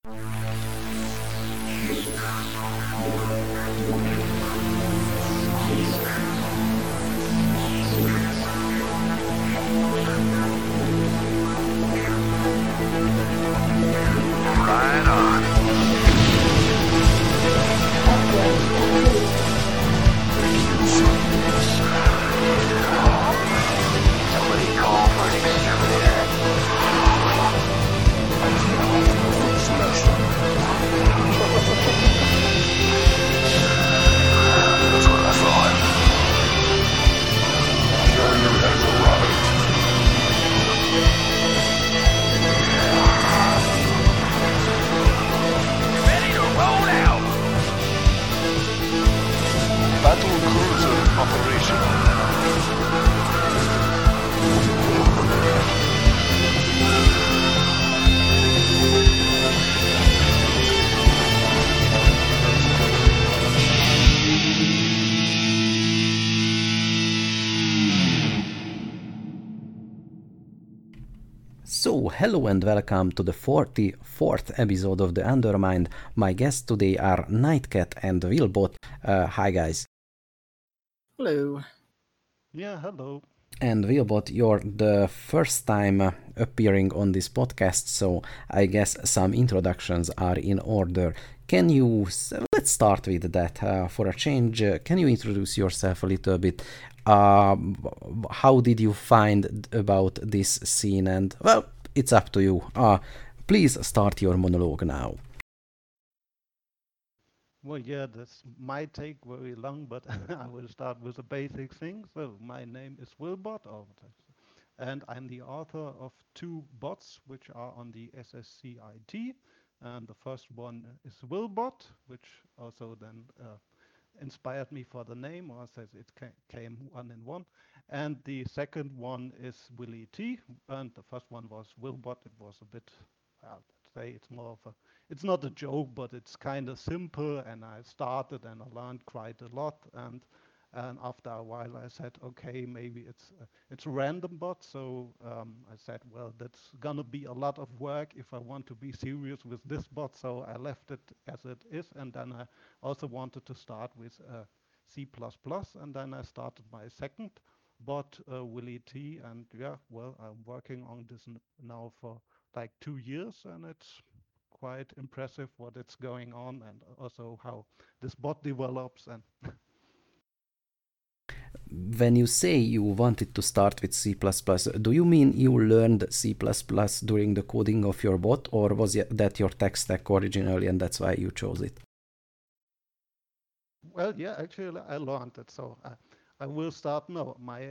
Right on. Somebody call for an exterminator. That's what I thought. Carrier has arrived. Ready to roll out. Battle cruiser operational. So, hello and welcome to the 44th episode of The Undermined. My guests today are Nightcat and Wilbot. Hi, guys. Hello. Yeah, hello. And Wilbot, you're the first time appearing on this podcast, so I guess some introductions are in order. Let's start with that for a change. Can you introduce yourself a little bit? How did you find about this scene? And, well, it's up to you. Please start your monologue now. Well, yeah, this might take very long, but I will start with the basic thing. So, my name is Wilbot, and I'm the author of two bots which are on the SSCIT. And the first one is Wilbot, which also then inspired me for the name, or says it came one in one. And the second one is Willy T. And the first one was Wilbot. It was a bit, well, let's say it's more of a, it's not a joke, but it's kind of simple. And I started and I learned quite a lot. And after a while, I said, okay, maybe it's a random bot. So I said, well, that's gonna be a lot of work if I want to be serious with this bot. So I left it as it is, and then I also wanted to start with C++, and then I started my second bot, Willy T, and yeah, well, I'm working on this now for like 2 years, and it's quite impressive what it's going on, and also how this bot develops. And When you say you wanted to start with C++, do you mean you learned C++ during the coding of your bot, or was that your tech stack originally and that's why you chose it? well, yeah, actually, I learned it, so I will start now. My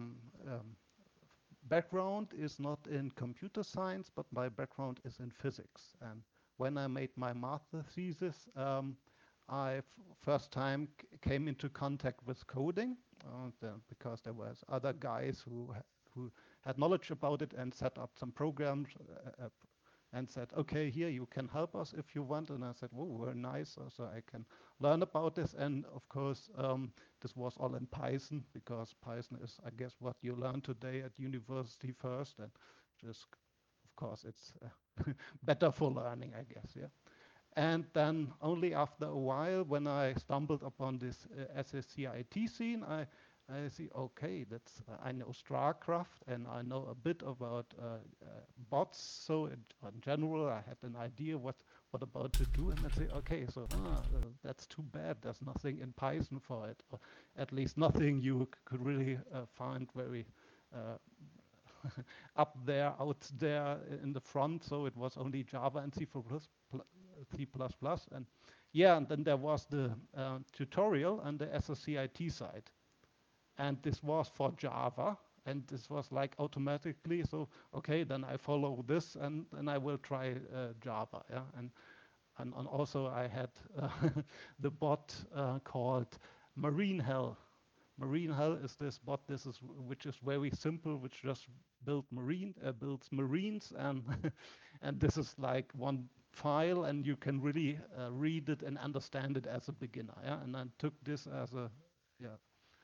background is not in computer science, but my background is in physics. And when I made my master thesis, I first time came into contact with coding because there was other guys who had knowledge about it and set up some programs and said, okay, here you can help us if you want. And I said, oh, very nice. So I can learn about this. And of course, this was all in Python because Python is, I guess, what you learn today at university first. And just, of course, it's better for learning, I guess. Yeah. And then only after a while, when I stumbled upon this SSCIT scene, I see, okay, that's I know StarCraft and I know a bit about bots. So in general, I had an idea what about to do, and I say, okay, so that's too bad. There's nothing in Python for it, or at least nothing you could really find very uh, up there, out there in the front. So it was only Java and C++, and yeah, and then there was the tutorial on the SSCIT side, and this was for Java, and this was like automatically. So okay, then I follow this, and then I will try Java. Yeah, and also I had the bot called Marine Hell. Marine Hell is this bot. This is which is very simple, which just builds marines, and and this is like one file, and you can really read it and understand it as a beginner. Yeah, and I took this as a yeah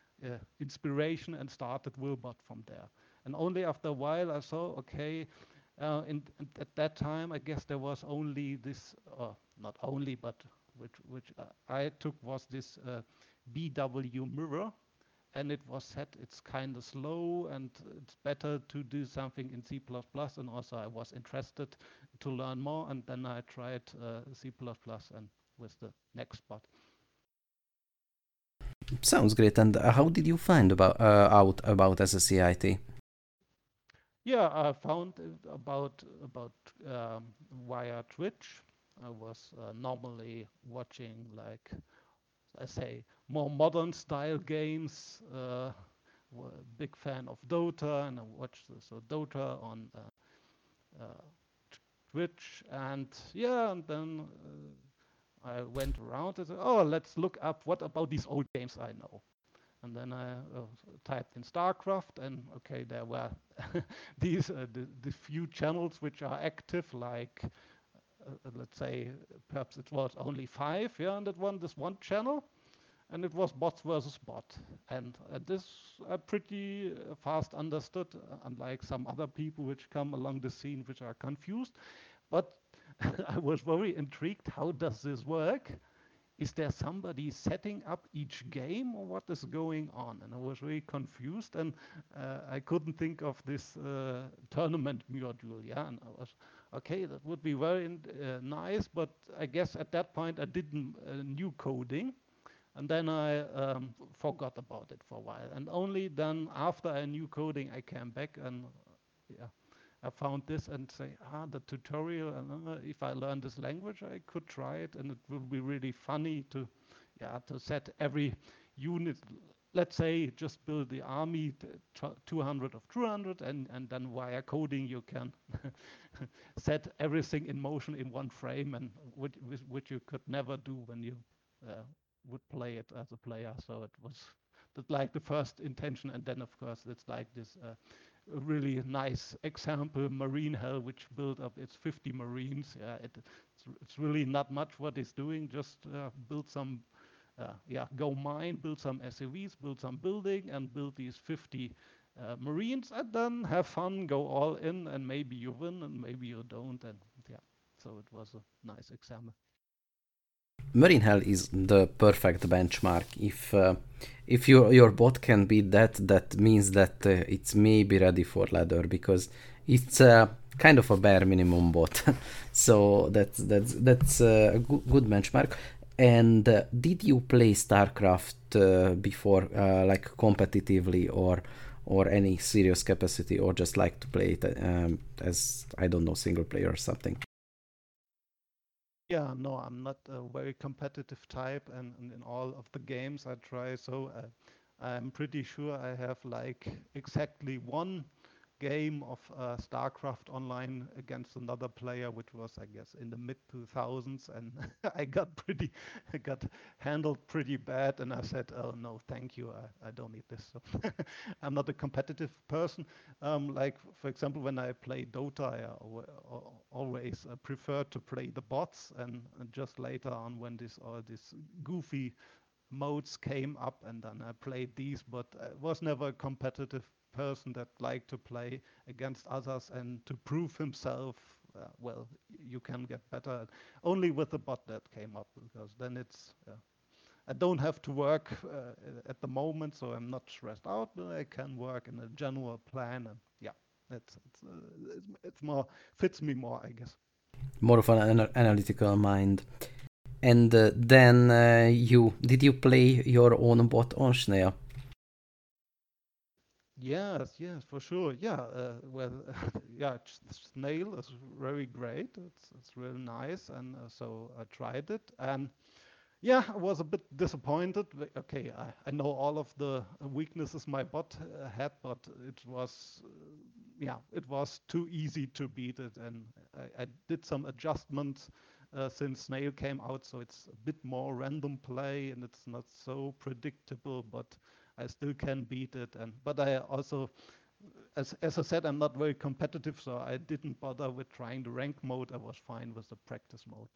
inspiration and started Wilbot from there. And only after a while I saw, okay, At that time, I guess there was only this, not only, but which I took was this BW mirror, and it was said it's kind of slow and it's better to do something in C++. And also I was interested to learn more, and then I tried C++ and with the Nextbot. Sounds great. And how did you find out about SSCIT? Yeah, I found about via Twitch. I was normally watching, like I say, more modern style games. Big fan of Dota, and I watched Dota on Twitch, and yeah, and then I went around and said, oh, let's look up what about these old games I know. And then I typed in StarCraft, and okay, there were these the few channels which are active, like let's say perhaps it was only 5, yeah, and this one channel, and it was bots versus bot, and this I pretty fast understood, unlike some other people which come along the scene which are confused. But I was very intrigued. How does this work? Is there somebody setting up each game, or what is going on? And I was really confused, and I couldn't think of this tournament module. Yeah, and I was okay. That would be very nice, but I guess at that point I didn't knew coding, and then I forgot about it for a while. And only then, after I knew coding, I came back and yeah, I found this and say, the tutorial, and if I learn this language, I could try it, and it will be really funny to set every unit. Let's say just build the army 200 of 200, and then via coding you can set everything in motion in one frame, and which you could never do when you would play it as a player. So it was like the first intention, and then of course it's like this really nice example, Marine Hell, which built up its 50 Marines. Yeah, it's really not much what it's doing. Just build some, go mine, build some SUVs, build some building, and build these 50 Marines, and then have fun, go all in, and maybe you win, and maybe you don't, and yeah. So it was a nice example. Marine Hell is the perfect benchmark. If your bot can beat that means that it's maybe ready for ladder, because it's kind of a bare minimum bot. So that's a good benchmark. And did you play StarCraft before, like competitively, or any serious capacity, or just like to play it as, I don't know, single player or something? Yeah, no, I'm not a very competitive type, and in all of the games I try, so I'm pretty sure I have like exactly one game of StarCraft online against another player, which was, I guess, in the mid 2000s, and I got handled pretty bad, and I said, oh no, thank you, I don't need this. So I'm not a competitive person. Like, for example, when I play Dota, I always prefer to play the bots, and just later on when all these goofy modes came up, and then I played these, but I was never a competitive person that liked to play against others and to prove himself. Well, you can get better only with the bot that came up, because then it's I don't have to work at the moment, so I'm not stressed out, but I can work in a general plan, and yeah, it's more fits me more, I guess. More of an analytical mind. And then did you play your own bot on Snail? Yes, for sure. Yeah, well, yeah, Snail is very great. It's really nice, and so I tried it, and yeah, I was a bit disappointed. Okay, I know all of the weaknesses my bot had, but it was it was too easy to beat it, and I did some adjustments since Snail came out, so it's a bit more random play, and it's not so predictable, but I still can beat it. But I also, as I said, I'm not very competitive, so I didn't bother with trying the rank mode. I was fine with the practice mode.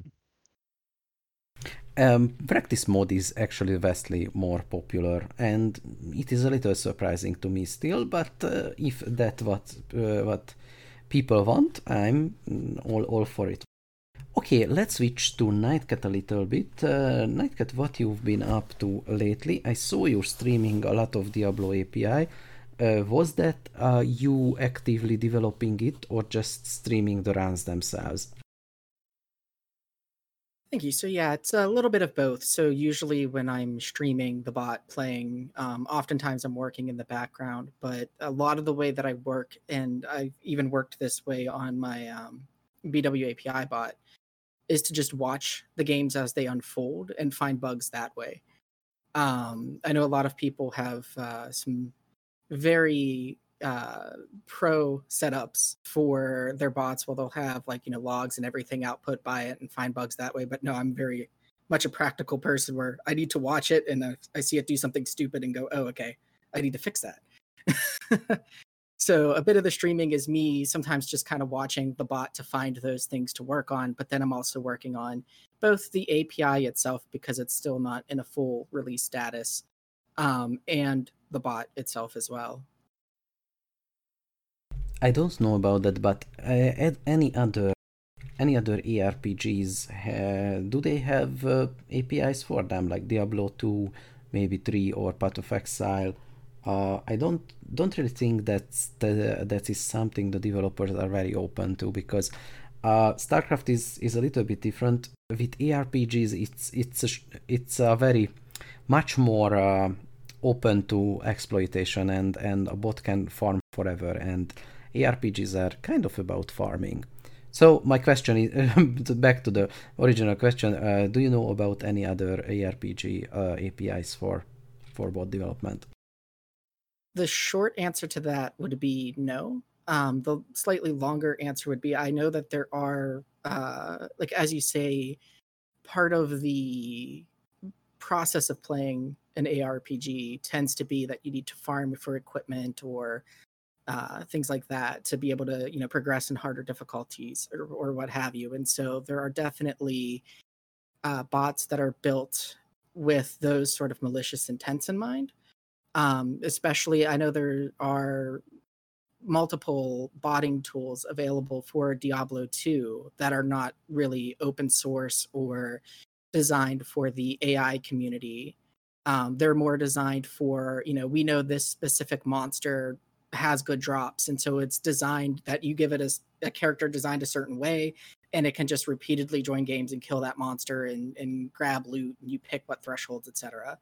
Practice mode is actually vastly more popular, and it is a little surprising to me still, but if that what people want, I'm all for it. Okay, let's switch to Nightcat a little bit. Nightcat, what you've been up to lately? I saw you streaming a lot of Diablo API. Was that you actively developing it or just streaming the runs themselves? Thank you. So yeah, it's a little bit of both. So usually when I'm streaming the bot playing, oftentimes I'm working in the background, but a lot of the way that I work, and I've even worked this way on my BW API bot, is to just watch the games as they unfold and find bugs that way. I know a lot of people have some very pro setups for their bots. Well, they'll have like logs and everything output by it and find bugs that way. But no, I'm very much a practical person where I need to watch it and I see it do something stupid and go, oh, okay, I need to fix that. So a bit of the streaming is me sometimes just kind of watching the bot to find those things to work on, but then I'm also working on both the API itself because it's still not in a full release status, and the bot itself as well. I don't know about that, but any other ARPGs, do they have APIs for them, like Diablo 2, maybe 3, or Path of Exile? I don't really think that is something the developers are very open to, because StarCraft is a little bit different. With ARPGs, it's a very much more open to exploitation, and a bot can farm forever, and ARPGs are kind of about farming. So my question is back to the original question: do you know about any other ARPG APIs for bot development? The short answer to that would be no. The slightly longer answer would be I know that there are, like as you say, part of the process of playing an ARPG tends to be that you need to farm for equipment or things like that to be able to progress in harder difficulties or what have you. And so there are definitely bots that are built with those sort of malicious intents in mind. Especially, I know there are multiple botting tools available for Diablo 2 that are not really open source or designed for the AI community. They're more designed for, we know this specific monster has good drops. And so it's designed that you give it a character designed a certain way, and it can just repeatedly join games and kill that monster and grab loot, and you pick what thresholds, etc.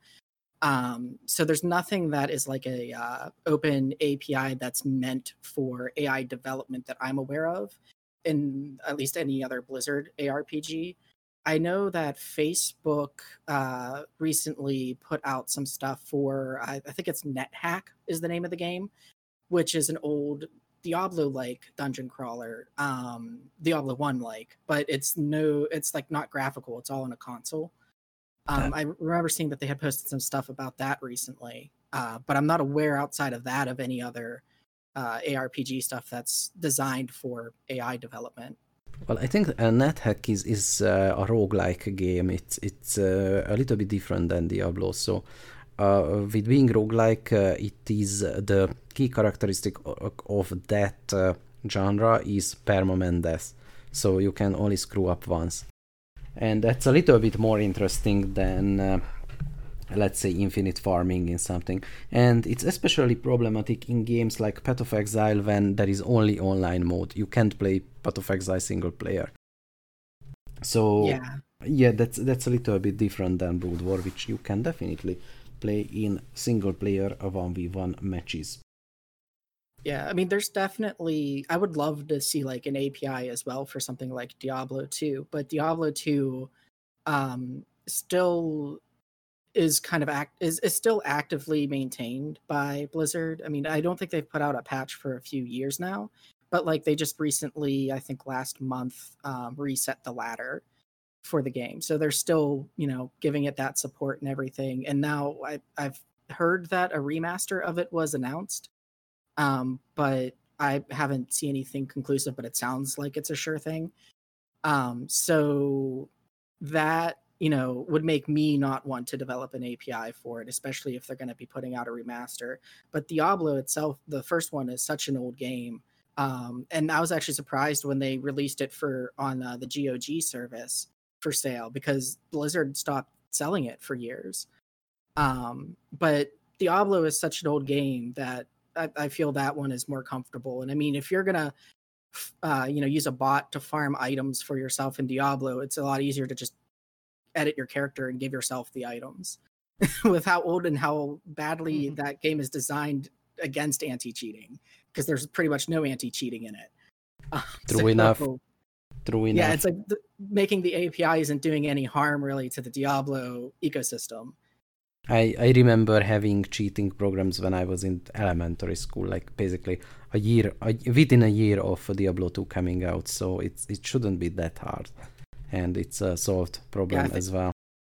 So there's nothing that is like a open API that's meant for AI development that I'm aware of in at least any other Blizzard ARPG. I know that Facebook recently put out some stuff for, I think it's NetHack is the name of the game, which is an old Diablo-like dungeon crawler, Diablo 1-like, but it's like not graphical. It's all on a console. I remember seeing that they had posted some stuff about that recently, but I'm not aware outside of that of any other ARPG stuff that's designed for AI development. Well, I think NetHack is a roguelike game. It's a little bit different than Diablo. So with being roguelike, it is the key characteristic of that genre is permanent death. So you can only screw up once. And that's a little bit more interesting than, let's say, infinite farming in something. And it's especially problematic in games like Path of Exile when there is only online mode. You can't play Path of Exile single player. So yeah, that's a little bit different than Brood War, which you can definitely play in single player 1v1 matches. Yeah, I mean, there's definitely, I would love to see like an API as well for something like Diablo 2, but Diablo 2 still is kind of is still actively maintained by Blizzard. I mean, I don't think they've put out a patch for a few years now, but like they just recently, I think last month, reset the ladder for the game. So they're still, giving it that support and everything. And now I've heard that a remaster of it was announced. But I haven't seen anything conclusive, but it sounds like it's a sure thing. So that, would make me not want to develop an API for it, especially if they're going to be putting out a remaster. But Diablo itself, the first one, is such an old game. And I was actually surprised when they released it on the GOG service for sale because Blizzard stopped selling it for years. But Diablo is such an old game that I feel that one is more comfortable. And I mean, if you're gonna use a bot to farm items for yourself in Diablo, it's a lot easier to just edit your character and give yourself the items. With how old and how badly that game is designed against anti-cheating, because there's pretty much no anti-cheating in it. True enough. Yeah, it's like making the API isn't doing any harm really to the Diablo ecosystem. I remember having cheating programs when I was in elementary school, like basically within a year of Diablo 2 coming out, so it shouldn't be that hard, and it's a solved problem as well.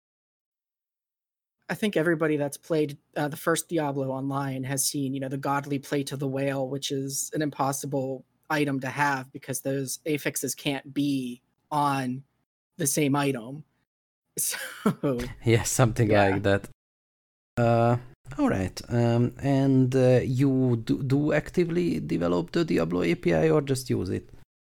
I think everybody that's played the first Diablo online has seen, the godly plate of the whale, which is an impossible item to have because those affixes can't be on the same item. So yeah, something like that. All right. And you do actively develop the Diablo API or just use it?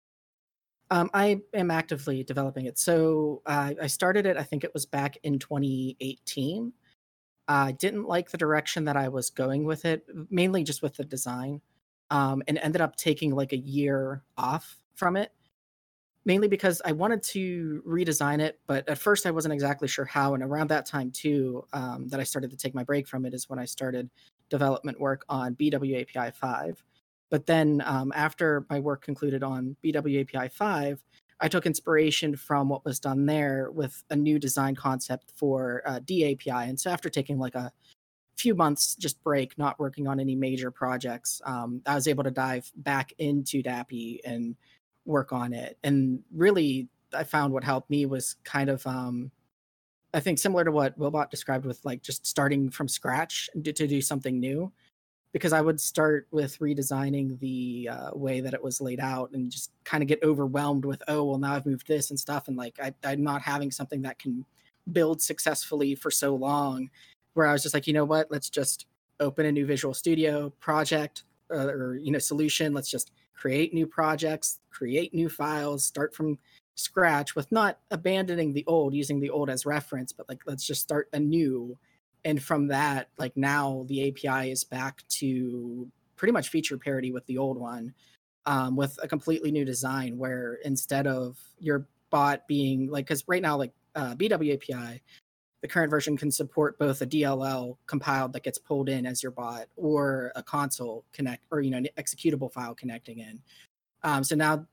I am actively developing it. So I started it, I think it was back in 2018. I didn't like the direction that I was going with it, mainly just with the design, and ended up taking like a year off from it, mainly because I wanted to redesign it, but at first I wasn't exactly sure how. And around that time too, that I started to take my break from it is when I started development work on BWAPI 5. But then after my work concluded on BWAPI 5, I took inspiration from what was done there with a new design concept for DAPI. And so after taking like a few months just break, not working on any major projects, I was able to dive back into DAPI and work on it. And really, I found what helped me was kind of, I think, similar to what Wilbot described with like just starting from scratch to do something new. Because I would start with redesigning the way that it was laid out and just kind of get overwhelmed with, oh, well, now I've moved this and stuff. And like, I'm not having something that can build successfully for so long, where I was just like, you know what, let's just open a new Visual Studio project or solution. Let's just create new projects, create new files, start from scratch with not abandoning the old, using the old as reference, but like, let's just start anew. And from that, like now the API is back to pretty much feature parity with the old one, with a completely new design where instead of your bot being like, because right now, like BWAPI, the current version can support both a DLL compiled that gets pulled in as your bot or a console connect or, an executable file connecting in. So now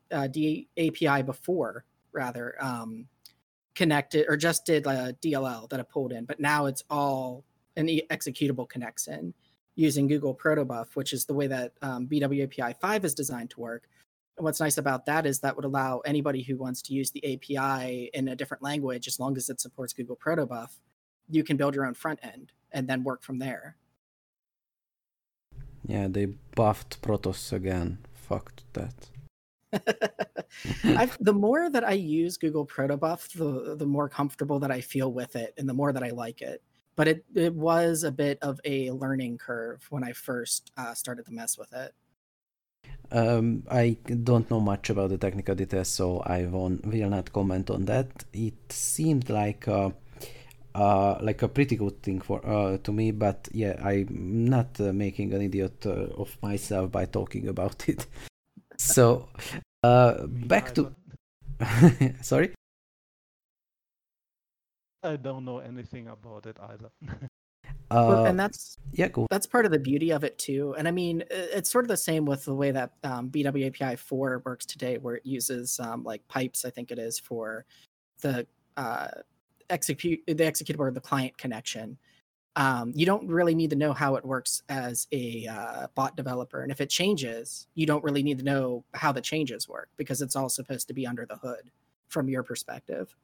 API before rather, connected or just did a DLL that I pulled in, but now it's all an executable connects in using Google Protobuf, which is the way that BWAPI 5 is designed to work. And what's nice about that is that would allow anybody who wants to use the API in a different language, as long as it supports Google Protobuf, you can build your own front end and then work from there. Yeah, they buffed Protoss again. Fucked that. The more that I use Google Protobuf, the more comfortable that I feel with it and the more that I like it. But it was a bit of a learning curve when I first started to mess with it. I don't know much about the technical details, so I will not comment on that. It seemed like a pretty good thing to me, but yeah, I'm not making an idiot of myself by talking about it. So back to sorry, I don't know anything about it either. And that's cool. That's part of the beauty of it too. And I mean, it's sort of the same with the way that BWAPI 4 works today, where it uses like pipes, I think it is, for the executable or the client connection. You don't really need to know how it works as a bot developer. And if it changes, you don't really need to know how the changes work because it's all supposed to be under the hood from your perspective.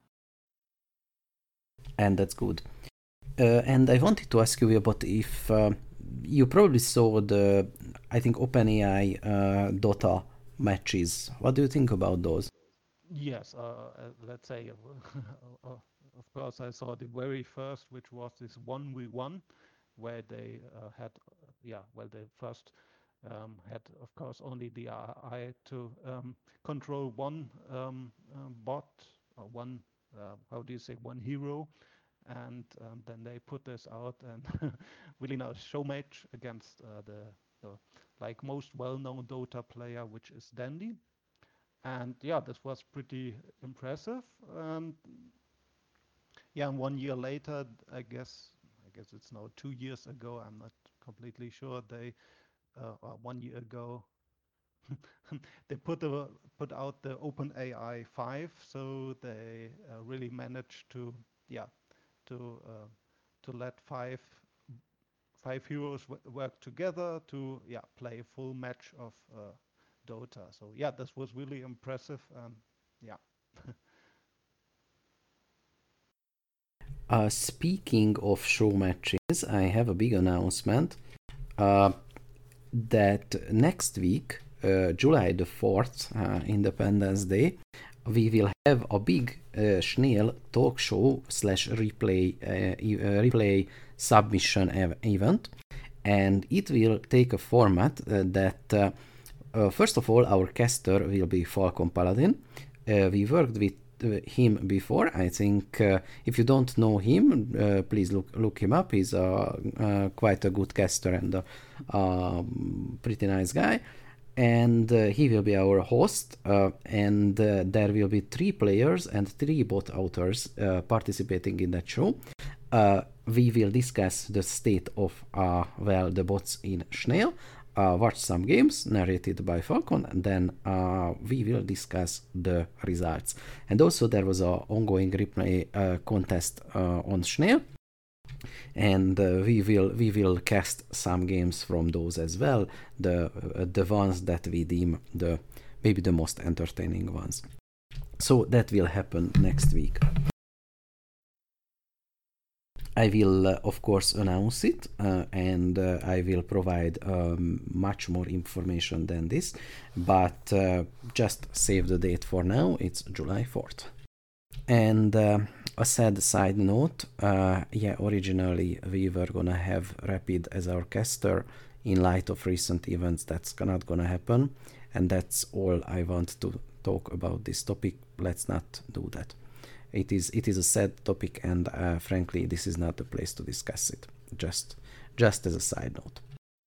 And that's good. And I wanted to ask you about if you probably saw the, I think, OpenAI Dota matches. What do you think about those? Yes, let's say, of course, I saw the very first, which was this 1v1, where they had, the first had, of course, only the AI to control one bot or one, how do you say, one hero. And then they put this out and really nice show match against the like most well-known Dota player, which is Dandy. And yeah, this was pretty impressive. And yeah, and 1 year later, I guess it's now 2 years ago. I'm not completely sure. They or 1 year ago, they put out the OpenAI 5, so they really managed to yeah to let five heroes work together to play a full match of Dota. So yeah, this was really impressive. Yeah. Speaking of show matches, I have a big announcement uh, that next week, July the 4th, Independence Day, we will have a big Schneel talk show / replay submission event, and it will take a format that first of all, our caster will be Falcon Paladin. We worked with him before. I think if you don't know him, please look him up. He's quite a good caster and a pretty nice guy. And he will be our host, and there will be 3 players and 3 bot authors participating in that show. We will discuss the state of the bots in Schneel, watch some games narrated by Falcon, and then we will discuss the results. And also there was an ongoing replay contest on Schneel, and we will cast some games from those as well, the ones that we deem maybe the most entertaining ones. So that will happen next week. I will, of course, announce it, and I will provide much more information than this, but just save the date for now. It's July 4th. And a sad side note, originally we were gonna have Rapid as our caster. In light of recent events, that's not gonna happen, and that's all I want to talk about this topic. Let's not do that. It is a sad topic, and frankly, this is not the place to discuss it. Just as a side note.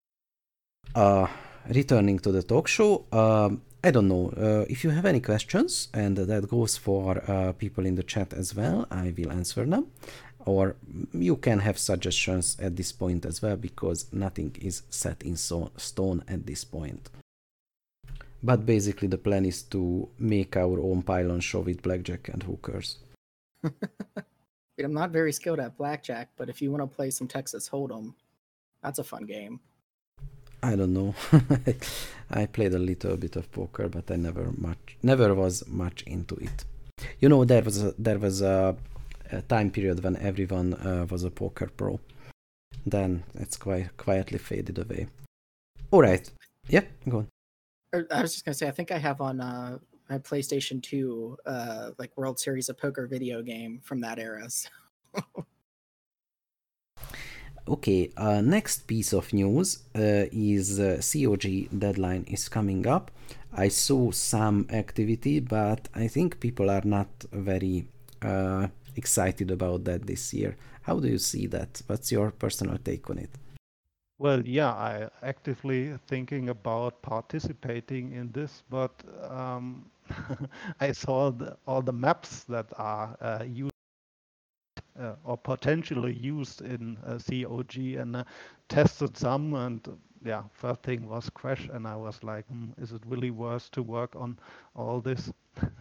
Returning to the talk show, I don't know if you have any questions, and that goes for people in the chat as well. I will answer them, or you can have suggestions at this point as well, because nothing is set in stone at this point. But basically, the plan is to make our own pylon show with blackjack and hookers. I'm not very skilled at blackjack, but if you want to play some Texas Hold'em, that's a fun game. I don't know. I played a little bit of poker, but I never was much into it. You know, there was a time period when everyone was a poker pro. Then it's quite quietly faded away. All right. Yeah, go on. I was just gonna say, I think I have on my PlayStation 2 like World Series of Poker video game from that era. So. Okay, next piece of news is COG deadline is coming up. I saw some activity, but I think people are not very excited about that this year. How do you see that? What's your personal take on it? Well, yeah, I actively thinking about participating in this, but I saw all the maps that are used or potentially used in COG, and tested some, and yeah, first thing was Crash, and I was like, is it really worth to work on all this?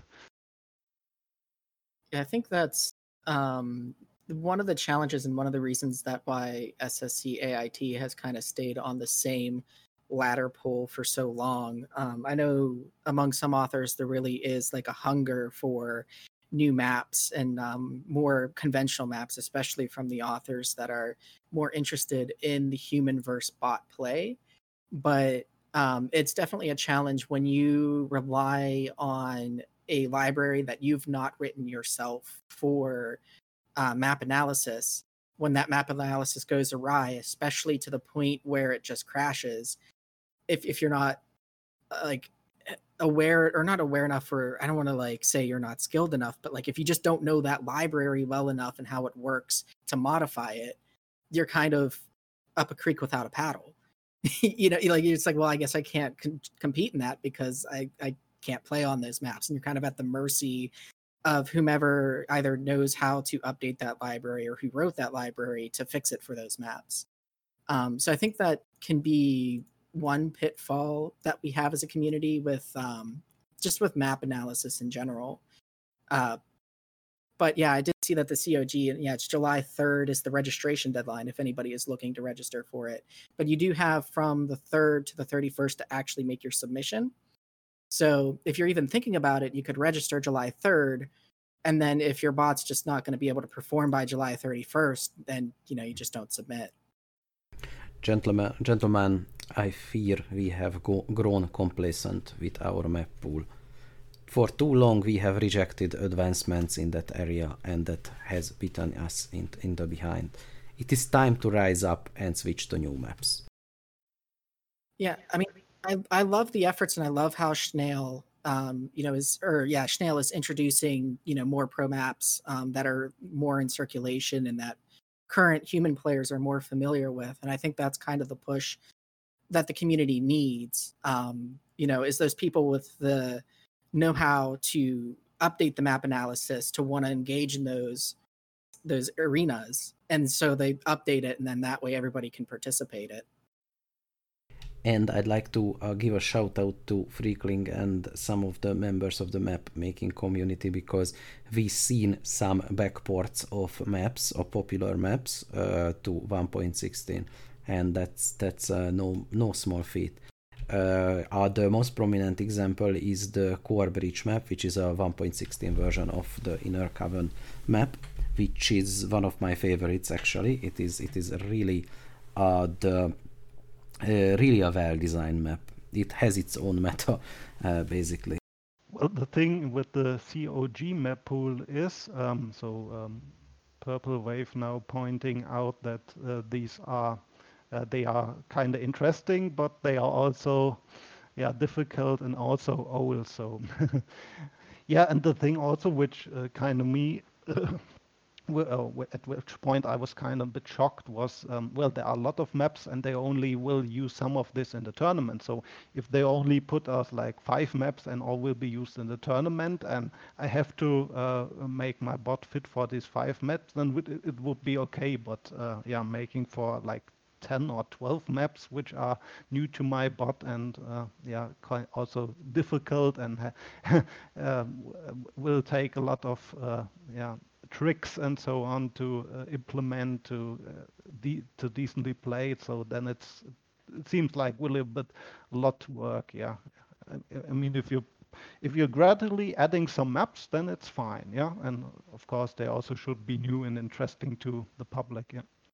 Yeah, I think that's one of the challenges and one of the reasons that why SSC AIT has kind of stayed on the same ladder pole for so long. I know among some authors there really is like a hunger for new maps and more conventional maps, especially from the authors that are more interested in the human versus bot play. But it's definitely a challenge when you rely on a library that you've not written yourself for map analysis. When that map analysis goes awry, especially to the point where it just crashes, if you're not like aware or not aware enough, or I don't want to like say you're not skilled enough, but like if you just don't know that library well enough and how it works to modify it, you're kind of up a creek without a paddle. Like it's like, well, I guess I can't compete in that because I can't play on those maps, and you're kind of at the mercy of whomever either knows how to update that library or who wrote that library to fix it for those maps. So I think that can be one pitfall that we have as a community with just with map analysis in general. But yeah, I did see that the COG, and yeah, it's July 3rd is the registration deadline if anybody is looking to register for it. But you do have from the 3rd to the 31st to actually make your submission. So if you're even thinking about it, you could register July 3rd. And then if your bot's just not going to be able to perform by July 31st, then, you just don't submit. Gentlemen, I fear we have grown complacent with our map pool. For too long we have rejected advancements in that area, and that has beaten us in the behind. It is time to rise up and switch to new maps. Yeah, I mean, I love the efforts, and I love how Schnail, Schnail is introducing, more pro maps that are more in circulation and that current human players are more familiar with. And I think that's kind of the push that the community needs, is those people with the know-how to update the map analysis to want to engage in those arenas. And so they update it, and then that way everybody can participate it. And I'd like to give a shout out to Freakling and some of the members of the map making community, because we've seen some backports of maps, of popular maps, to 1.16, and that's no small feat. The most prominent example is the Core Breach map, which is a 1.16 version of the Inner Coven map, which is one of my favorites. Actually, it is really really a well-designed map. It has its own meta, basically. Well, the thing with the COG map pool is, Purple Wave now pointing out that these are they are kind of interesting, but they are also difficult and also old. So and the thing also which kind of me at which point I was kind of a bit shocked was, there are a lot of maps and they only will use some of this in the tournament. So if they only put us like 5 maps and all will be used in the tournament, and I have to make my bot fit for these 5 maps, then it would be okay. But making for like 10 or 12 maps which are new to my bot and also difficult and will take a lot of tricks and so on to implement to decently play it. So then it seems like really a lot to work. I mean, if you're gradually adding some maps, then it's fine. And of course they also should be new and interesting to the public.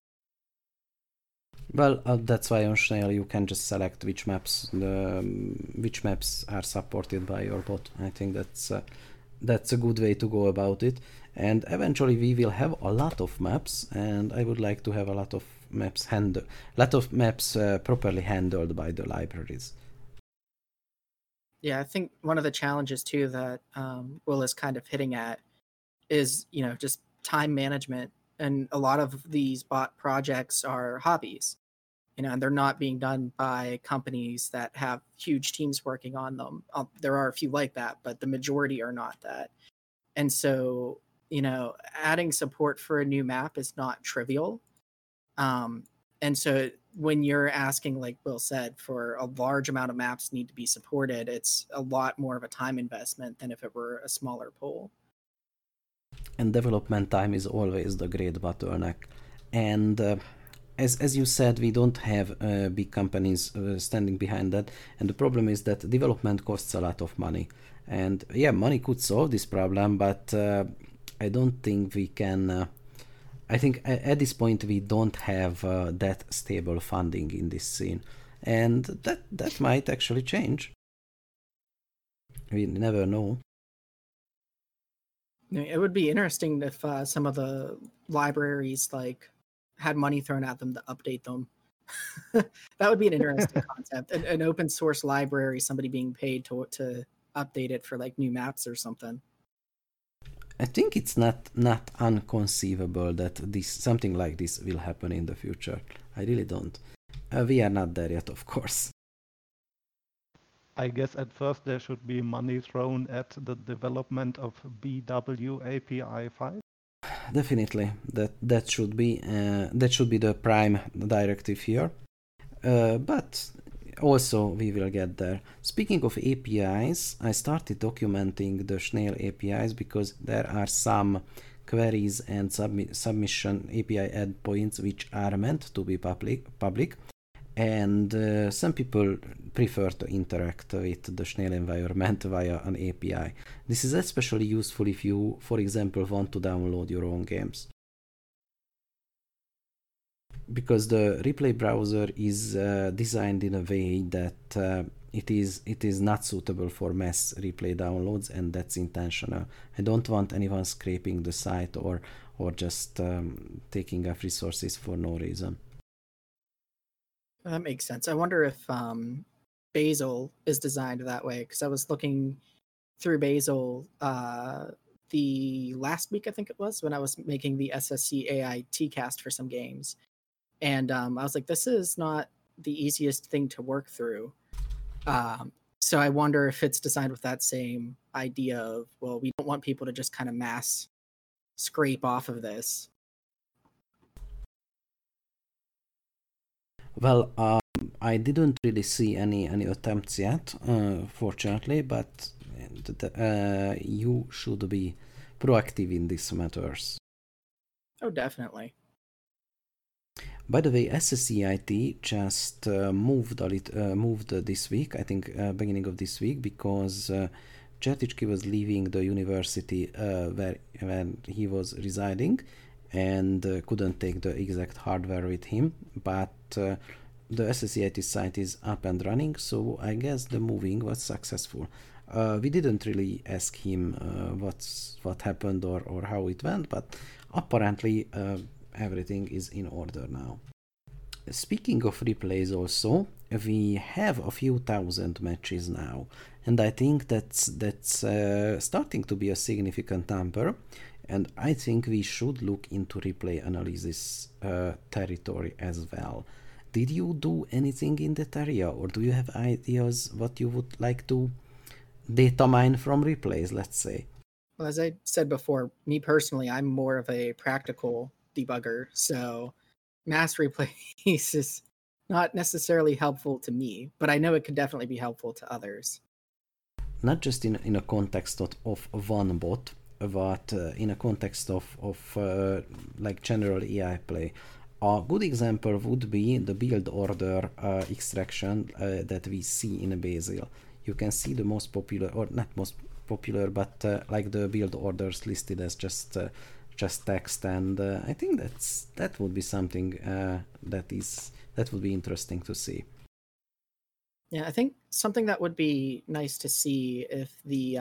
Well, that's why on Schnail you can just select which maps are supported by your bot. I think that's a good way to go about it. And eventually we will have a lot of maps, and I would like to have a lot of maps properly handled by the libraries. Yeah, I think one of the challenges too that Will is kind of hitting at is, just time management. And a lot of these bot projects are hobbies, and they're not being done by companies that have huge teams working on them. There are a few like that, but the majority are not that. And so, adding support for a new map is not trivial. And so when you're asking, like Will said, for a large amount of maps need to be supported, it's a lot more of a time investment than if it were a smaller pool. And development time is always the great bottleneck. And as you said, we don't have big companies standing behind that. And the problem is that development costs a lot of money. And money could solve this problem, but I don't think we can. I think at this point we don't have that stable funding in this scene. And that might actually change. We never know. It would be interesting if some of the libraries had money thrown at them to update them. That would be an interesting concept. An open source library, somebody being paid to update it for like new maps or something. I think it's not unconceivable that something like this will happen in the future. I really don't. We are not there yet, of course. I guess at first there should be money thrown at the development of BW API 5. Definitely, that should be the prime directive here. But also we will get there. Speaking of APIs, I started documenting the Snail APIs because there are some queries and submission API endpoints which are meant to be public, and some people prefer to interact with the Snail environment via an API. This is especially useful if you, for example, want to download your own games. Because the Replay browser is designed in a way that it is not suitable for mass replay downloads, and that's intentional. I don't want anyone scraping the site or just taking off resources for no reason. That makes sense. I wonder if Bazel is designed that way, because I was looking through Bazel the last week, I think it was, when I was making the SSC AI TCast for some games. And I was like, this is not the easiest thing to work through. So I wonder if it's designed with that same idea of, well, we don't want people to just kind of mass scrape off of this. Well, I didn't really see any attempts yet, fortunately, but you should be proactive in these matters. Oh, definitely. By the way, SSCIT just moved this week, I think beginning of this week, because Cserticsky was leaving the university where he was residing, and couldn't take the exact hardware with him, but the SSCIT site is up and running, so I guess the moving was successful. We didn't really ask him what happened or how it went, but apparently everything is in order now. Speaking of replays also, we have a few thousand matches now, and I think that's starting to be a significant number, and I think we should look into replay analysis territory as well. Did you do anything in that area, or do you have ideas what you would like to data mine from replays, let's say? Well, as I said before, me personally, I'm more of a practical debugger, so mass replays is not necessarily helpful to me, but I know it could definitely be helpful to others. Not just in a context of one bot, but in a context of like general AI play. A good example would be the build order extraction that we see in Bazel. You can see the most popular, or not most popular, but like the build orders listed as just text, and I think that would be something that would be interesting to see. Yeah, I think something that would be nice to see if the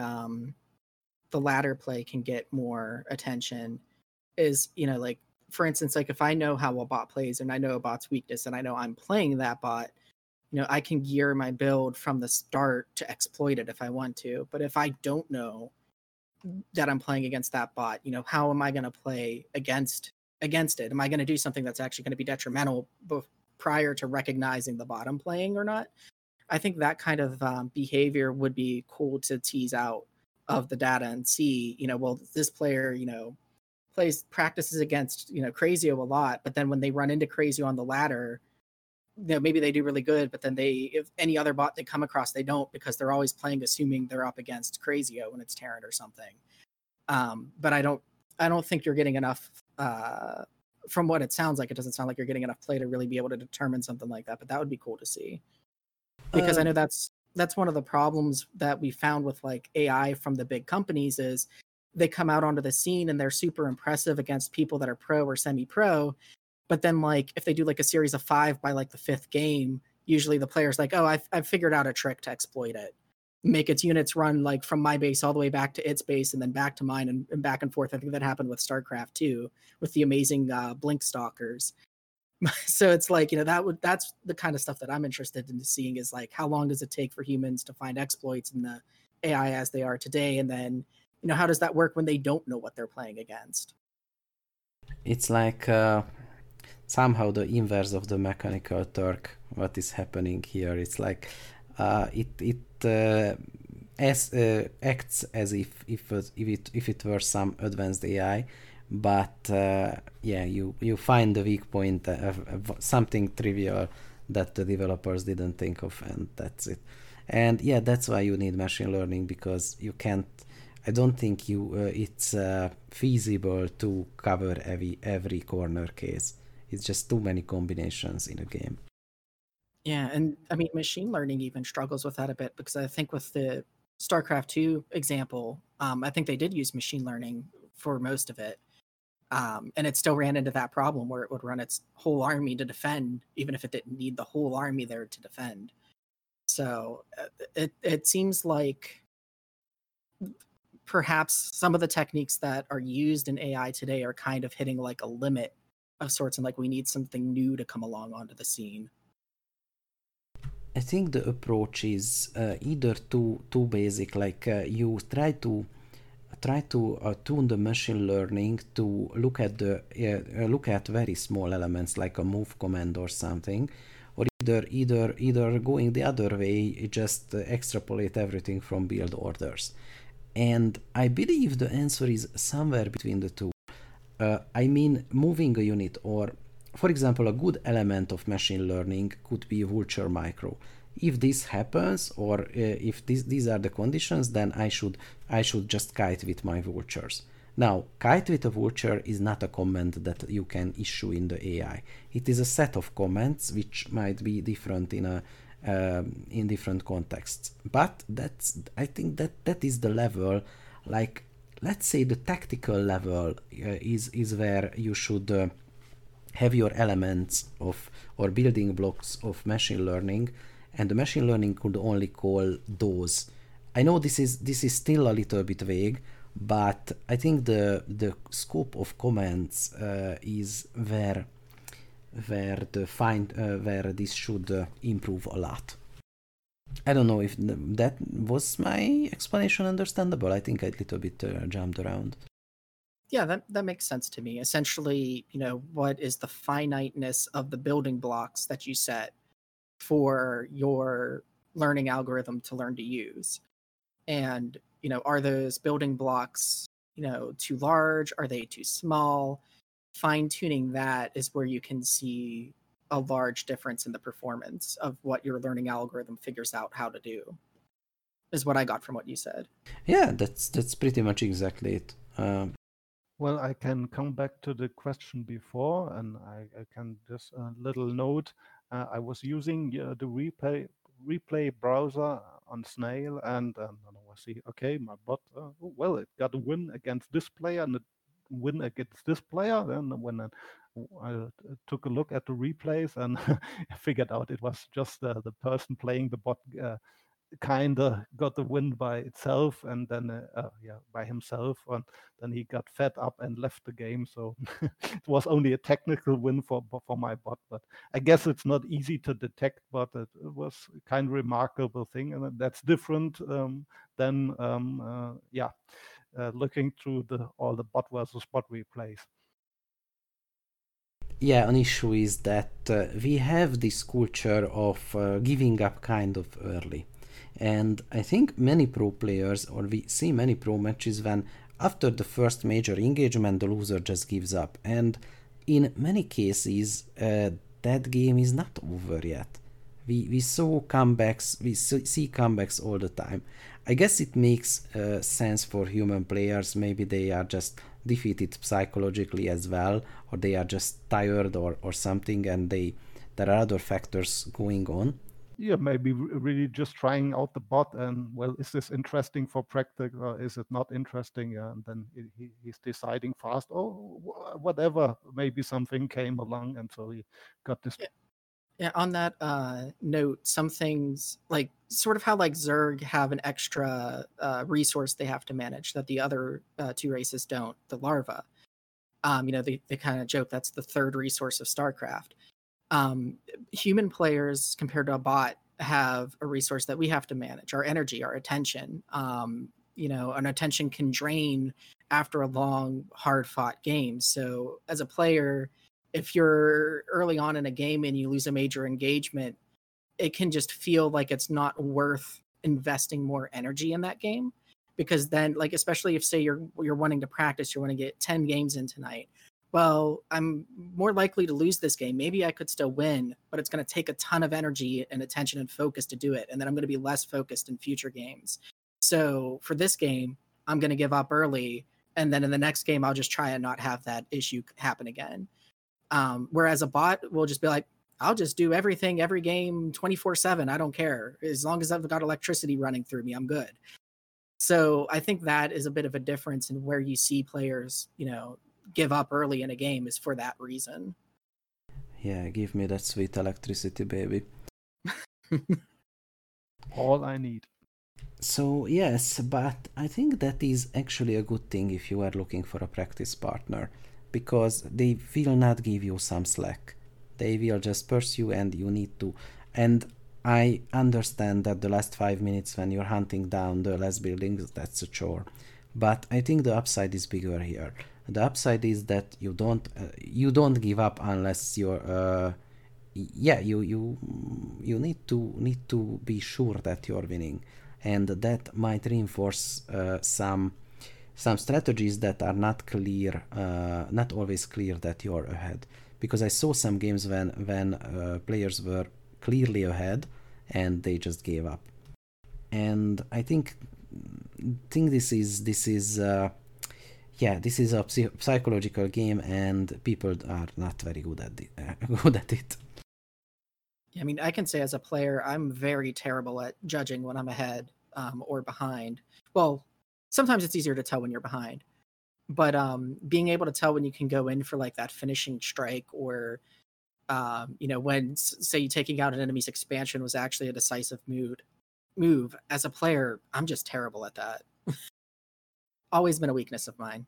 ladder play can get more attention is, like, for instance, like if I know how a bot plays and I know a bot's weakness and I know I'm playing that bot, I can gear my build from the start to exploit it if I want to. But if I don't know that I'm playing against that bot, how am I going to play against it? Am I going to do something that's actually going to be detrimental prior to recognizing the bot I'm playing or not? I think that kind of behavior would be cool to tease out of the data and see, well, this player, practices against, Crazio a lot, but then when they run into Crazio on the ladder, maybe they do really good, but then if any other bot they come across, they don't, because they're always playing assuming they're up against Crazio when it's Terran or something. But I don't think you're getting enough, from what it sounds like, it doesn't sound like you're getting enough play to really be able to determine something like that, but that would be cool to see. Because I know that's one of the problems that we found with like AI from the big companies is they come out onto the scene and they're super impressive against people that are pro or semi-pro. But then, like, if they do like a series of 5 by like the 5th game, usually the player's like, oh, I've figured out a trick to exploit it. Make its units run like from my base all the way back to its base and then back to mine and back and forth. I think that happened with StarCraft too, with the amazing Blink Stalkers. So it's like, that's the kind of stuff that I'm interested in seeing, is like, how long does it take for humans to find exploits in the AI as they are today? And then, how does that work when they don't know what they're playing against? It's like somehow the inverse of the Mechanical Turk. What is happening here? It's like it acts as if it were some advanced AI, but yeah, you find the weak point of something trivial that the developers didn't think of, and that's it. And yeah, that's why you need machine learning, because you can't. I don't think it's feasible to cover every corner case. It's just too many combinations in a game. Yeah, and I mean, machine learning even struggles with that a bit, because I think with the StarCraft 2 example, I think they did use machine learning for most of it. And it still ran into that problem where it would run its whole army to defend, even if it didn't need the whole army there to defend. So it seems like perhaps some of the techniques that are used in AI today are kind of hitting like a limit of sorts, and like we need something new to come along onto the scene. I think the approach is either too basic, like you try to tune the machine learning to look at very small elements like a move command or something, or either going the other way, just extrapolate everything from build orders. And I believe the answer is somewhere between the two. I mean, moving a unit, or for example, a good element of machine learning could be Vultr Micro. If this happens, or if these are the conditions, then I should just kite with my vultures. Now, kite with a vulture is not a command that you can issue in the AI. It is a set of commands which might be different in different contexts. But I think that is the level, like, let's say the tactical level is where you should have your elements of or building blocks of machine learning, and the machine learning could only call those. I know this is still a little bit vague, but I think the scope of commands is where where this should improve a lot. I don't know if that was my explanation understandable. I think I a little bit jumped around. Yeah, that makes sense to me. Essentially, what is the finiteness of the building blocks that you set for your learning algorithm to learn to use? And, are those building blocks, too large? Are they too small? Fine tuning that is where you can see a large difference in the performance of what your learning algorithm figures out how to do, is what I got from what you said. Yeah, that's pretty much exactly it. Well, I can come back to the question before, and I can just a little note. I was using the replay browser on Snail, and I was see, okay, my bot, well, it got a win against this player and a win against this player. Then when I took a look at the replays and I figured out it was just the person playing the bot kind of got the win by itself, and then by himself, and then he got fed up and left the game. So it was only a technical win for my bot, but I guess it's not easy to detect, but it was a kind of remarkable thing, and that's different than looking through all the bot versus bot replays. Yeah, an issue is that we have this culture of giving up kind of early. And I think many pro players, or we see many pro matches when after the first major engagement, the loser just gives up. And in many cases, that game is not over yet. We saw comebacks, we see comebacks all the time. I guess it makes sense for human players. Maybe they are just defeated psychologically as well, or they are just tired or something, and there are other factors going on. Yeah, maybe really just trying out the bot, and well, is this interesting for practice or is it not interesting? And then he's deciding fast. Oh, whatever. Maybe something came along, and so he got this. Yeah, on that note, some things like sort of how like Zerg have an extra resource they have to manage that the other two races don't, the larva. They kind of joke that's the third resource of StarCraft. Human players compared to a bot have a resource that we have to manage: our energy, our attention. An attention can drain after a long, hard-fought game. So as a player, if you're early on in a game and you lose a major engagement, it can just feel like it's not worth investing more energy in that game, because then, like, especially if, say, you're wanting to practice, you want to get 10 games in tonight. Well, I'm more likely to lose this game. Maybe I could still win, but it's going to take a ton of energy and attention and focus to do it. And then I'm going to be less focused in future games. So for this game, I'm going to give up early. And then in the next game, I'll just try and not have that issue happen again. Whereas a bot will just be like, I'll just do everything, every game 24/7. I don't care. As long as I've got electricity running through me, I'm good. So I think that is a bit of a difference in where you see players, give up early in a game, is for that reason. Yeah, give me that sweet electricity, baby. All I need. So yes, but I think that is actually a good thing if you are looking for a practice partner, because they will not give you some slack. They will just pursue and you need to. And I understand that the last 5 minutes when you're hunting down the last buildings, that's a chore. But I think the upside is bigger here. The upside is that you don't give up unless you're you need to be sure that you're winning, and that might reinforce some strategies that are not clear, not always clear that you're ahead. Because I saw some games when players were clearly ahead and they just gave up. And I think this is a psychological game, and people are not very good at it. I mean, I can say as a player, I'm very terrible at judging when I'm ahead or behind. Well, sometimes it's easier to tell when you're behind, but being able to tell when you can go in for like that finishing strike, or when, say, you taking out an enemy's expansion was actually a decisive move. As a player, I'm just terrible at that. Always been a weakness of mine.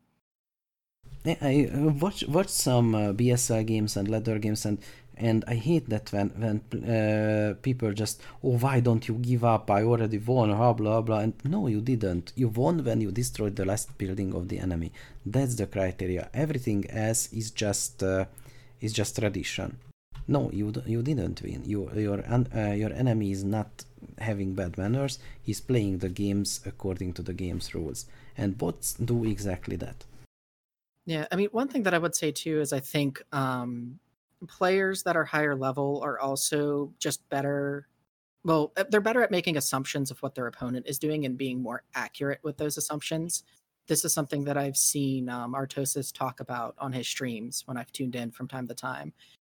I watch some BSL games and ladder games, and I hate that when people just, why don't you give up? I already won, blah blah blah. And no, you didn't. You won when you destroyed the last building of the enemy. That's the criteria. Everything else is just tradition. No, you didn't win. Your enemy is not having bad manners. He's playing the games according to the game's rules, and bots do exactly that. Yeah, I mean, one thing that I would say too is I think players that are higher level are also just better. Well, they're better at making assumptions of what their opponent is doing and being more accurate with those assumptions. This is something that I've seen Artosis talk about on his streams when I've tuned in from time to time.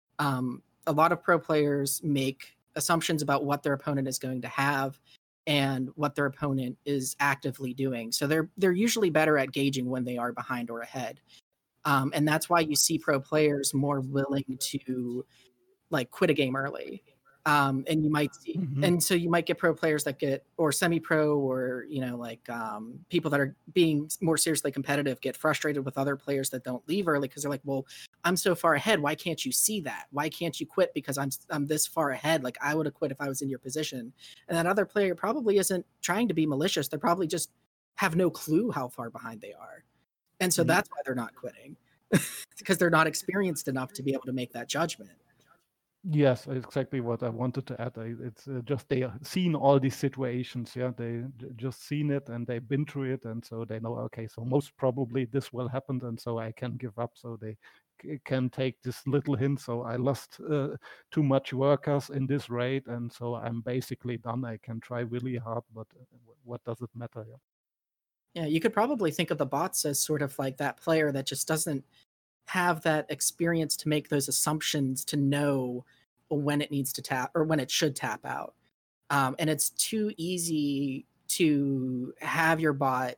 A lot of pro players make assumptions about what their opponent is going to have and what their opponent is actively doing. So they're usually better at gauging when they are behind or ahead. And that's why you see pro players more willing to like quit a game early. And you might see, and so you might get pro players that get, or semi-pro, or people that are being more seriously competitive get frustrated with other players that don't leave early, because they're like, well, I'm so far ahead. Why can't you see that? Why can't you quit? Because I'm this far ahead. Like, I would have quit if I was in your position. And that other player probably isn't trying to be malicious. They probably just have no clue how far behind they are. And so that's why they're not quitting, because they're not experienced enough to be able to make that judgment. Yes, exactly what I wanted to add. It's just they have seen all these situations. Yeah, they just seen it and they've been through it, and so they know, okay, so most probably this will happen, and so I can give up. So they can take this little hint. So I lost too much workers in this raid, and so I'm basically done. I can try really hard, but what does it matter? Yeah, you could probably think of the bots as sort of like that player that just doesn't have that experience to make those assumptions to know when it needs to tap or when it should tap out. And it's too easy to have your bot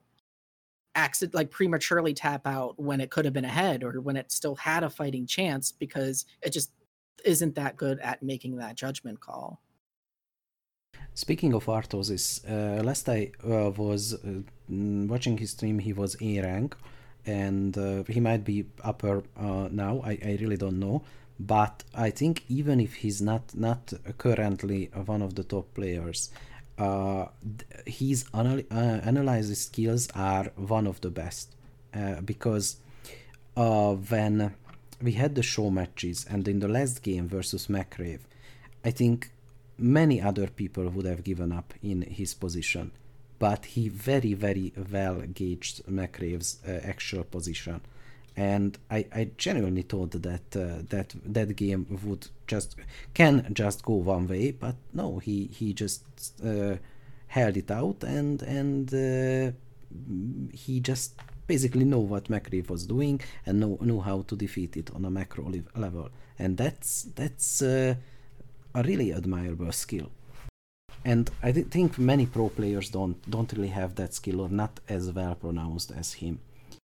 prematurely tap out when it could have been ahead or when it still had a fighting chance, because it just isn't that good at making that judgment call. Speaking of Artosis, last I was watching his stream, he was A rank, and he might be upper now, I really don't know, but I think even if he's not currently one of the top players, his analysis skills are one of the best, because when we had the show matches and in the last game versus McRave, I think many other people would have given up in his position, but he very, very well gauged McRave's actual position. And I genuinely thought that that game would can just go one way, but no, he just held it out, and he just basically know what McRave was doing and know how to defeat it on a macro level, and that's a really admirable skill. And I think many pro players don't really have that skill, or not as well pronounced as him.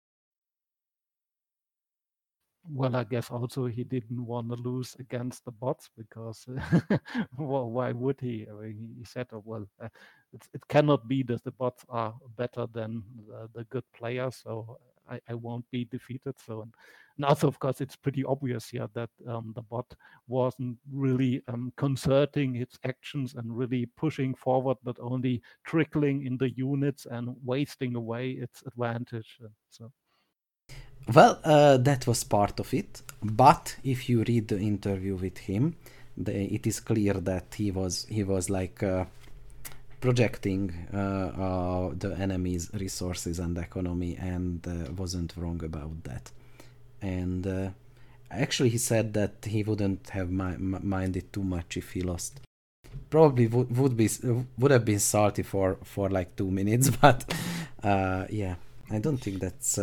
Well, I guess also he didn't want to lose against the bots because well, why would he? I mean, he said, oh, well, it cannot be that the bots are better than the good players, so I won't be defeated. So, and also, of course, it's pretty obvious here that the bot wasn't really concerting its actions and really pushing forward, but only trickling in the units and wasting away its advantage. So. Well, that was part of it, but if you read the interview with him, it is clear that he was like projecting the enemy's resources and economy, and wasn't wrong about that. And actually, he said that he wouldn't have minded too much if he lost. Probably would have been salty for like 2 minutes, but yeah, I don't think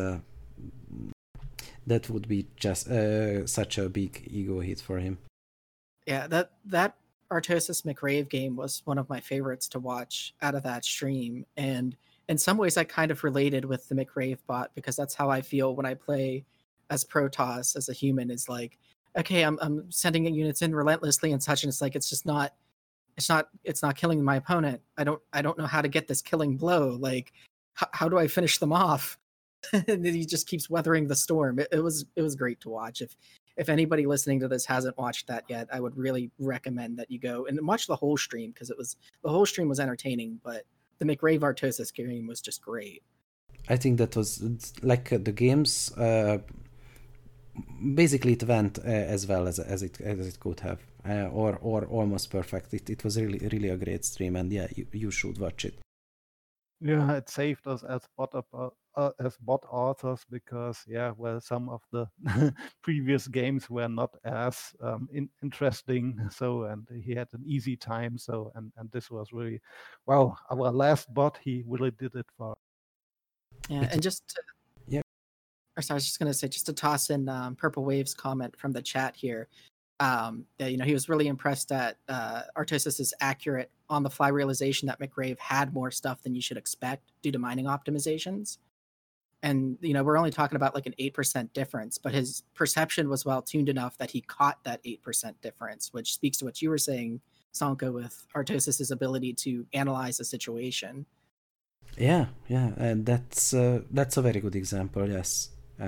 that would be just such a big ego hit for him. Yeah, that Artosis McRave game was one of my favorites to watch out of that stream, and in some ways I kind of related with the McRave bot, because that's how I feel when I play as Protoss as a human. Is like, okay, I'm sending units in relentlessly and such, and it's like it's not killing my opponent. I don't know how to get this killing blow. Like, how do I finish them off? And he just keeps weathering the storm. It was great to watch. If anybody listening to this hasn't watched that yet, I would really recommend that you go and watch the whole stream, because the whole stream was entertaining, but the McRave Artosis game was just great. I think that was like the games. Basically, it went as well as it could have, or almost perfect. It was really a great stream, and yeah, you should watch it. Yeah, it saved us as bot authors, because well, some of the previous games were not as interesting. So, and he had an easy time. So, and this was really, well, our last bot, he really did it for. Yeah, and just or sorry, I was just going to say, just to toss in Purple Wave's comment from the chat here. He was really impressed at Artosis's accurate on-the-fly realization that McRave had more stuff than you should expect due to mining optimizations. And, we're only talking about like an 8% difference, but his perception was well-tuned enough that he caught that 8% difference, which speaks to what you were saying, Sanko, with Artosis's ability to analyze a situation. Yeah, and that's a very good example. Yes,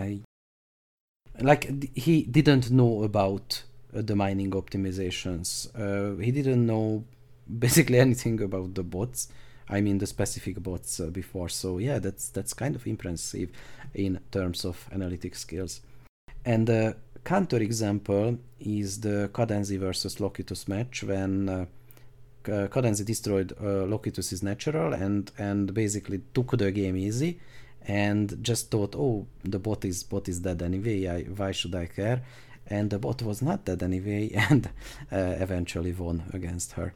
he didn't know about the mining optimizations. He didn't know basically anything about the bots. I mean the specific bots before. So yeah, that's kind of impressive in terms of analytic skills. And the counter example is the Cadenzi versus Locutus match, when Cadenzi destroyed Locutus's natural and basically took the game easy, and just thought, oh, the bot is dead anyway. Why should I care? And the bot was not dead anyway, and eventually won against her.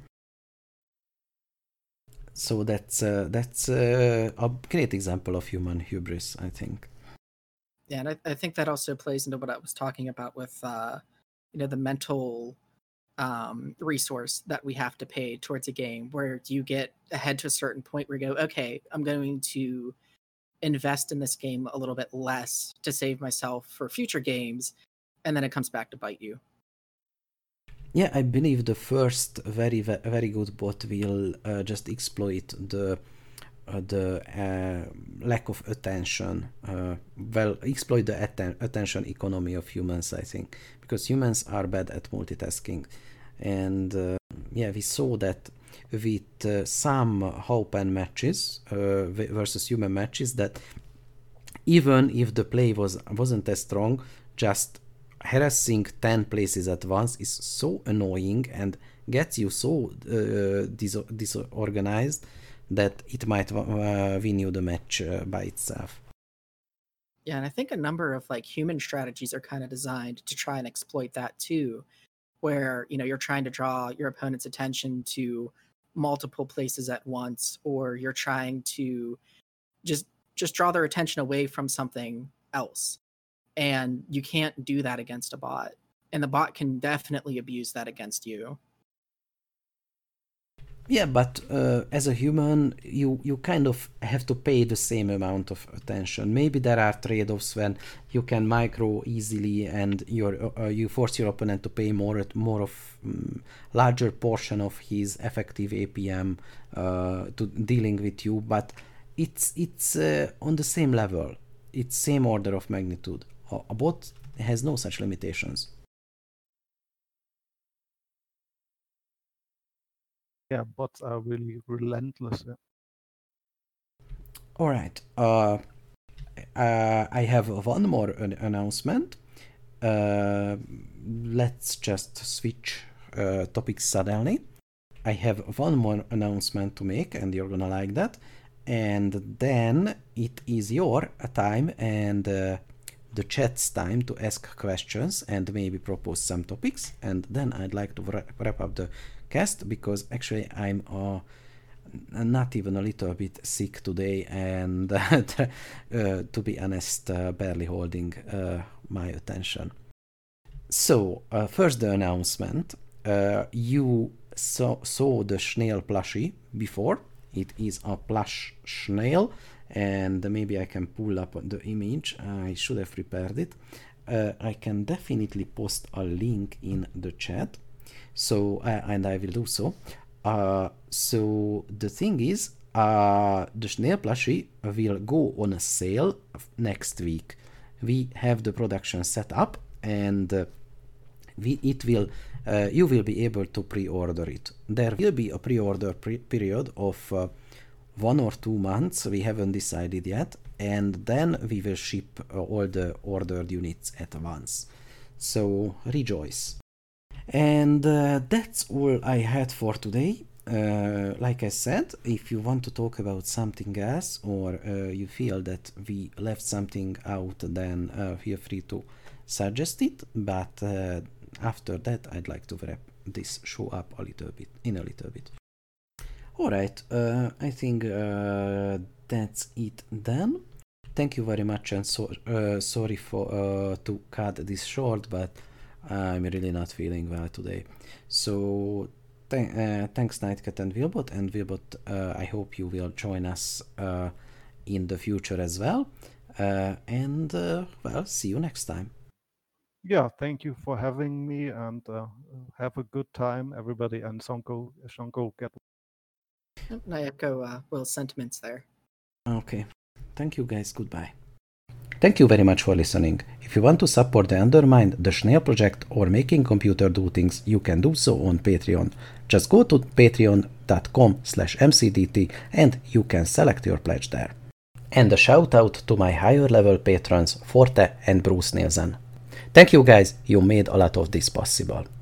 So that's a great example of human hubris, I think. Yeah, and I think that also plays into what I was talking about with the mental resource that we have to pay towards a game, where you get ahead to a certain point where you go, okay, I'm going to invest in this game a little bit less to save myself for future games, and then it comes back to bite you. Yeah, I believe the first very good bot will just exploit the lack of attention. Exploit the attention economy of humans, I think, because humans are bad at multitasking. And we saw that with some open matches versus human matches, that even if the play wasn't as strong, just harassing 10 places at once is so annoying and gets you so disorganized that it might win you the match by itself. Yeah, and I think a number of like human strategies are kind of designed to try and exploit that too, where you're trying to draw your opponent's attention to multiple places at once, or you're trying to just draw their attention away from something else. And you can't do that against a bot. And the bot can definitely abuse that against you. Yeah, but as a human, you kind of have to pay the same amount of attention. Maybe there are trade-offs when you can micro easily, and you force your opponent to pay more of larger portion of his effective APM to dealing with you. But it's on the same level. It's same order of magnitude. A bot has no such limitations. Yeah, bots are really relentless. Yeah. All right. I have one more announcement. Let's just switch topics suddenly. I have one more announcement to make, and you're gonna like that. And then it is your time and the chat's time to ask questions and maybe propose some topics. And then I'd like to wrap up the cast, because actually I'm not even a little bit sick today, and to be honest, barely holding my attention. So first the announcement. You saw the snail plushie before. It is a plush snail, and maybe I can pull up the image. I should have prepared it. I can definitely post a link in the chat. So, and I will do so. So the thing is, the snail plushie will go on a sale next week. We have the production set up, and you will be able to pre-order it. There will be a pre-order period of 1 or 2 months. We haven't decided yet, and then we will ship all the ordered units at once. So rejoice. And that's all I had for today. Like I said, if you want to talk about something else, or you feel that we left something out, then feel free to suggest it. But after that, I'd like to wrap this show up a little bit. All right, I think that's it then. Thank you very much, and sorry for to cut this short, but I'm really not feeling well today. So thanks Nightcat and Wilbot, I hope you will join us in the future as well. And well, see you next time. Yeah, thank you for having me, and have a good time, everybody. And Shonko, get. I echo Will's sentiments there. Okay. Thank you guys. Goodbye. Thank you very much for listening. If you want to support the Undermined, the Snail Project, or Making Computer Do Things, you can do so on Patreon. Just go to patreon.com/mcdt and you can select your pledge there. And a shout out to my higher level patrons Forte and Bruce Nielsen. Thank you guys, you made a lot of this possible.